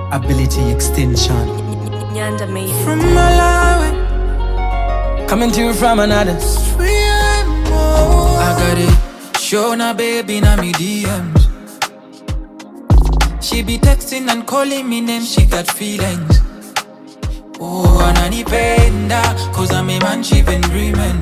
ability extension. Nyanda made it. From Malawi, coming to you from another stream. I got it, show na baby na me DMs. She be texting and calling me names, she got feelings. Oh, ananipenda, cause I'm a man she been dreaming.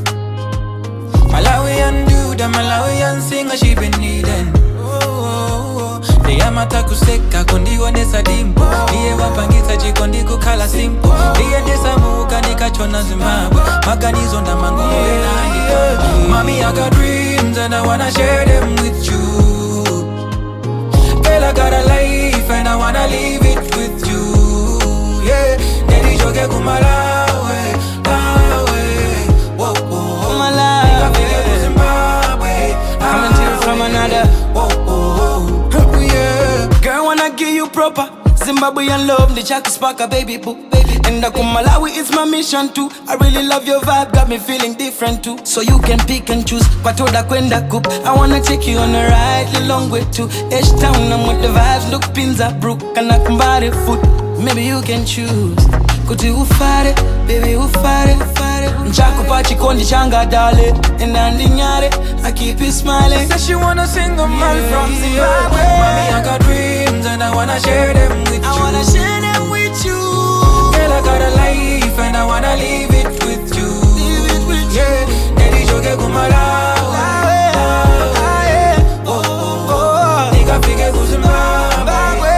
Malawian dude, a Malawian singer she been needing. They amata kuseka, kondigo nesa dimpo. Niye wapangisa chikondigo kala simpo. Niye nesa muka nikachona Zimbabwe. Maganizo na mangumo yenandika. Mommy, I got dreams and I wanna share them with you. Girl, I got a life and I wanna live it with you. Yeah, Neri joge kumalawe, lawe. Whoa, whoa, Malawi. Nika fige ku Zimbabwe. Coming to you from another. Whoa, whoa, yeah. Girl, wanna give you proper Zimbabwean love, the Jackie Sparker, baby boo. And Malawi is my mission too. I really love your vibe, got me feeling different too. So you can pick and choose. Patoda kwenda kup. I wanna take you on a ride, the long way to H-Town. I'm with the vibes, look pins up, brook. And I can buy the food. Maybe you can choose. Kuti ufare, baby ufare. Nchakupa chikondi changa dale. And andinyare, I keep you smiling. Says she wanna sing a man from Zimbabwe. Mommy, I got dreams and I wanna share them with you. I wanna share them with you. Girl, I got a life and I wanna live it with you. Live it with you. Yeah, Neri joge kumalawe. Oh, oh, oh. Nika fige ku Zimbabwe.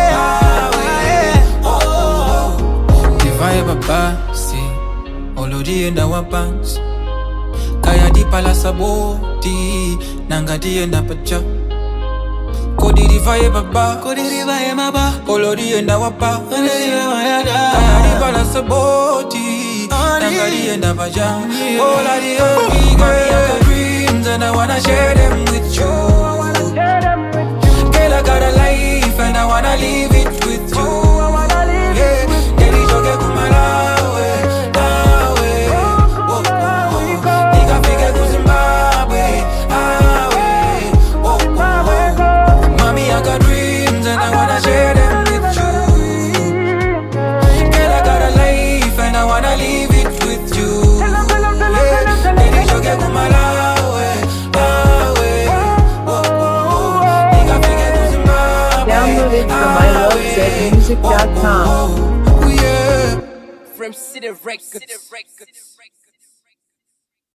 Oh, oh. Divide baba, see. Olodi enda wapans. Kaya di pala saboti. Nanga di enda pacha. Kodi divide baba. Kodi divide maba. Olodi enda wapa. Kaya di pala saboti. Nanga di enda pacha. Olodi enda I got dreams and I wanna share them with you. Girl, I got a life and I wanna live it with you. Yeah, Neri joge kumalawe, lawe. Oh, oh, nika fige ku Zimbabwe, awe. Oh, oh, mommy, I got dreams and I wanna share them with you. Girl, I got a life and I wanna live it with you. Yeah, Neri joge kumalawe, lawe. Oh, oh, nika fige ku Zimbabwe. Download it from ilovezmusic.com. Yeah. From City Records.